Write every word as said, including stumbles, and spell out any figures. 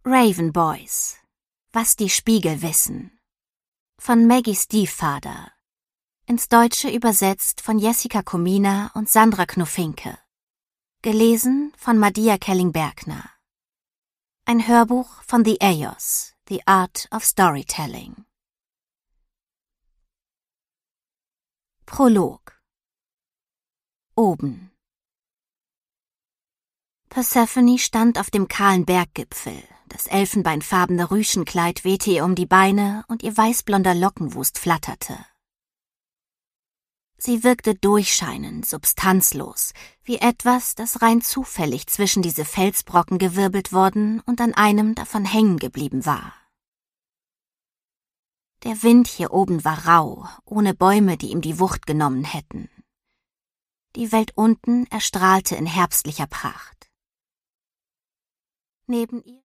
Raven Boys. Was die Spiegel wissen. Von Maggie Stiefvater. Ins Deutsche übersetzt von Jessica Komina und Sandra Knuffinke. Gelesen von Madia Kelling-Bergner. Ein Hörbuch von The Ayos, The Art of Storytelling. Prolog. Oben. Persephone stand auf dem kahlen Berggipfel. Das elfenbeinfarbene Rüschenkleid wehte ihr um die Beine und ihr weißblonder Lockenwust flatterte. Sie wirkte durchscheinend, substanzlos, wie etwas, das rein zufällig zwischen diese Felsbrocken gewirbelt worden und an einem davon hängen geblieben war. Der Wind hier oben war rau, ohne Bäume, die ihm die Wucht genommen hätten. Die Welt unten erstrahlte in herbstlicher Pracht. Neben ihr